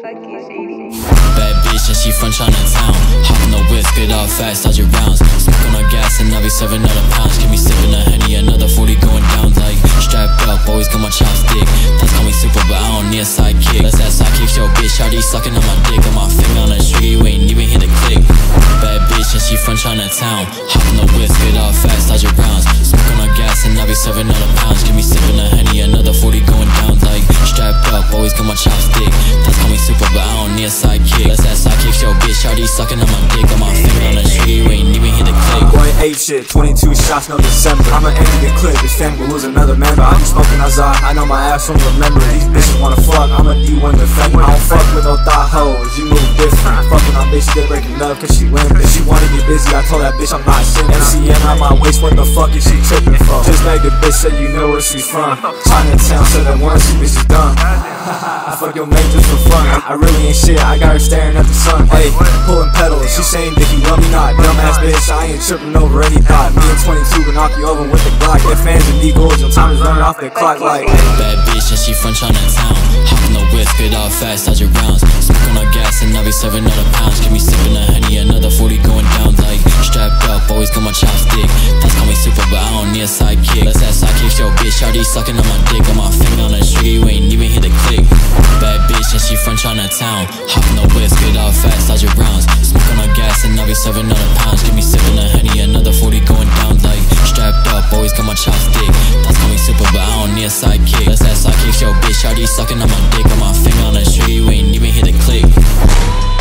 Fuck you, shady. Bad bitch and she from Chinatown. Hop in the whip, get off fast, dodge your rounds. Smoking on gas and I be serving other pounds. Give me sipping a Henny, another 40 going down. Like strapped up, always got my chopstick. That's call me super, but I don't need a sidekick. Let's have sidekicks, yo bitch, shawty sucking on my dick. Got my finger on the trigger, you ain't even hit the click. Bad bitch and she from Chinatown. Hop in the whip, get off fast, dodge your rounds. Smoking on gas and I be serving other pounds. Give me sipping a Henny, another 40 going down. Like strapped up, always got my chopstick. That's call me super, but I don't need a sidekick. Let's have sidekicks, yo bitch, shawty sucking on my dick. Got my finger on the trigger, you ain't even hit the click. Going ape shit, 22 shots, no December. I'ma aim to get clipped, this family will lose another member. I be smoking outside, I know my ass won't remember. These bitches wanna fuck, I'ma D1 defender. I don't fuck with no thought hoes, you move different. Fucking on bitch, get breaking up cause she limp. If she wanna get busy, I told that bitch I'm not sick. MCM on my waist, what the fuck is she tripping for? Just make the bitch say you know where she's from. Chinatown said that once, she bitch is done. I fuck your mate just for fun. I really ain't shit, I got her staring at the sun. Hey, pulling pedals, she saying that you love me not. Dumbass bitch, I ain't tripping over any thought. Me and 22 can knock you over with the Glock. Get fans and eagles, your time is running off the clock like. Bad bitch and she from Chinatown. Hop in the whip, get off fast, dodge your rounds. Smoking on gas and I be serving other pounds. Give me sipping a Henny, another 40 going down. Like strapped up, always got my chopstick. That's call me super, but I don't need a sidekick. Let's have sidekicks, yo bitch, shawty sucking on my dick. Got my finger on the trigger, you ain't even hit the click. Bad bitch and she from Chinatown. Hop in the whip, get off fast, dodge your rounds. Smoking on gas and I be serving other pounds. Give me sipping a Henny, another 40 going down. Like strapped up, always got my chopstick. That's call me super, but I don't need a sidekick. Let's have sidekicks, yo bitch, shawty sucking on my dick. Got my finger on the trigger, you ain't even hit the click.